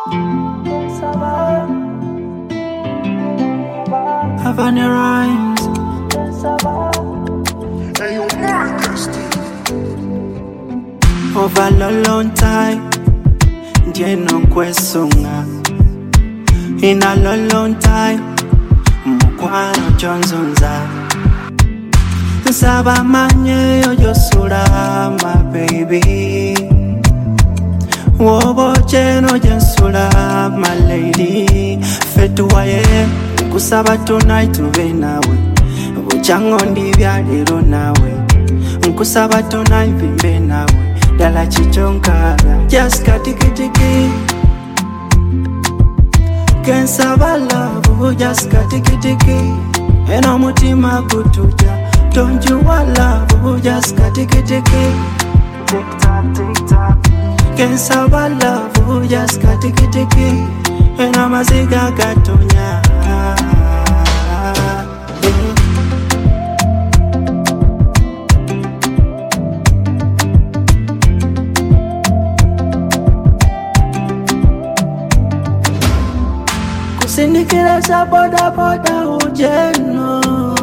Havana rhymes. Hey, you Marcus. Over a long time, Jeno Kwesunga. In a long time, Mukwano Johnsonza. Saba manye yo sura, my baby. Wobo cheno jensura, my lady. Fetuwaye, kusaba tonight tuve nawe. Buchango ndivya lero nawe. Kusaba tonight bimbe nawe. Dala chichonkara, just katikitiki. Kensaba love, just katikitiki. Eno mutima kutuja. Don't you want love, just katikitiki. Tick tock, tick tock. Can't stop our love, just katikitiki. And I'm a ziga gatonya. Kusindikira sa boda boda ujeno.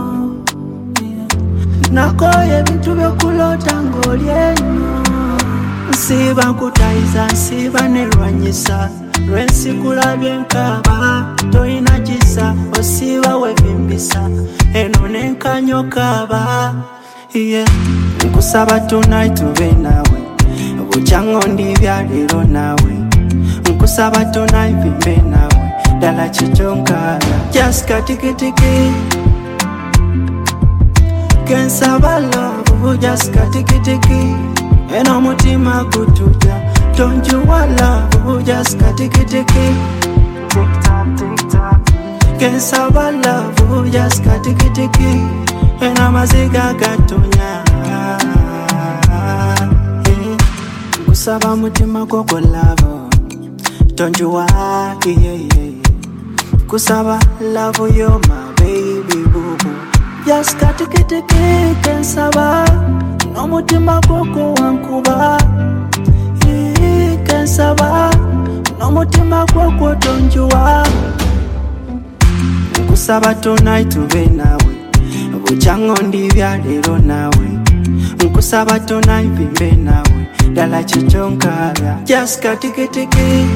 Nakoye bintu byokulota ng'olyeno. Nsiba nkutayiza, nsiba nerwanyisa. Lwensikulabye nkaba, toyina kisa. Osiba webimbisa, eno nenkanyo kaba. Yeah. Nkusaba tonight tube nawe. Buchango ndivya lero nawe. Nkusaba tonight bimbe nawe. Dala chichonkara, just katikitiki. Kensaba love, just katikitiki. Eno mutima kutuja. Don't you want love, just katikitiki. Tick tock, tick tock. Kensaba love, just katikitiki. Eno maziga gatonya. Kusaba mutima koko love. Don't you want, Kusaba love, you're my baby boo boo. Just katikitiki, kensaba. No mutima koko wankuba. Kensaba. No mutima koko tonjua. Nkusaba tonight tuve nawe. Buchango ndivya lero nawe. Nkusaba tonight bimbe nawe. Dala chichonkara, just katikitiki.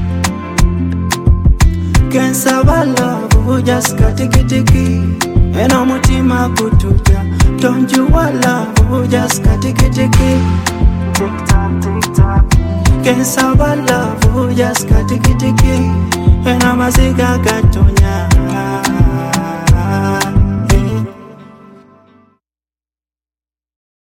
Kensaba love, just katikitiki. Eno mutima kutuja. Don't you want love, just katikitiki. Tick tock, tick tock. Kensaba love, just katikitiki. Eno maziga gatonya.